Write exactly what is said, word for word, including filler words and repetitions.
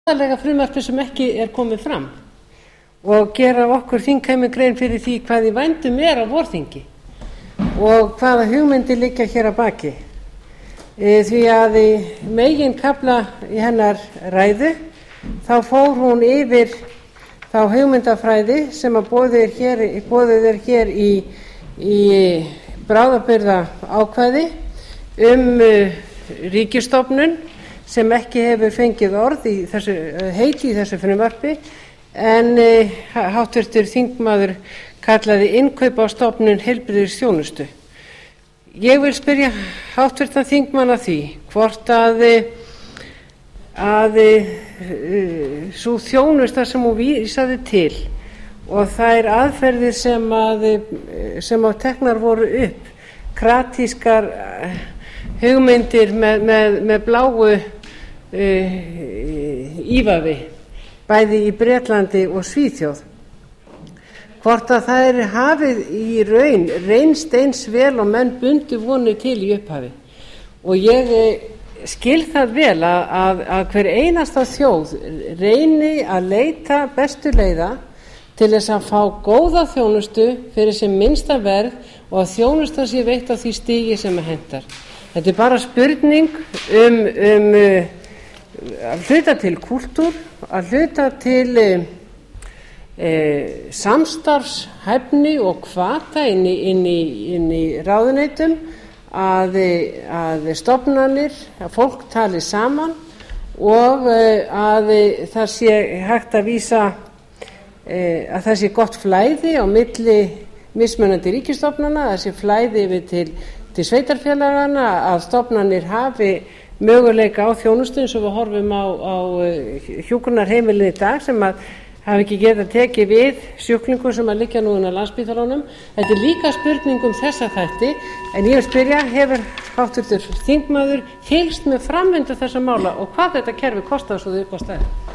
aðalega frumvarpi sem ekki er komið fram og gera okkur þingheimi grein fyrir því hvað í vændum er á vorþingi og hvaða hugmyndir liggja hér að baki. Því að í meginkafla í hennar ræðu þá fór hún yfir þá hugmyndafræði sem að boðið er hér, boðið er hér í, í bráðabirgðaákvæði um ríkisstofnun sem ekki hefur fengið orð í þessu, heiti í þessu frumvarpi en háttvirtur þingmaður kallaði innkaup á stofnun heilbrigðisþjónustu. Ég vil spyrja háttvirtan þingmann að því hvort að, að sú þjónusta sem hún vísaði til og þær aðferðir sem að, sem að teknar voru upp, kratískar hugmyndir með, með, með bláu uh, ívafi, bæði í Bretlandi og Svíþjóð, hvort að það er hafið í raun reynst eins vel og menn bundu vonir til í upphafi. Og ég skil það vel að, að, að hver einasta þjóð reyni að leita bestu leiða til þess að fá góða þjónustu fyrir sem minnsta verð og að þjónusta sé veitt á því stigi sem að hentar. Þetta er bara spurning um, um að hluta til kúltúr, að hluta til e, samstarfshæfni og hvata inn í, inn í, inn í ráðuneytum að, að stofnanir, að fólk tali saman og að það sé hægt að vísa að það sé gott flæði á milli mismunandi ríkisstofnana, að það sé flæði yfir til, til sveitarfélagana, að stofnanir hafi möguleika á þjónustu eins og við horfum á, á hjúkrunarheimilin í dag sem að hafi ekki getað tekið við sjúklingum sem að liggja nú inn á Landspítalanum. Þetta er líka spurning um þessa þætti en ég vil spyrja, hefur háttvirtur þingmaður fylgst með framvindu þessa mála og hvað þetta kerfi kostar svo þau upp á stæði?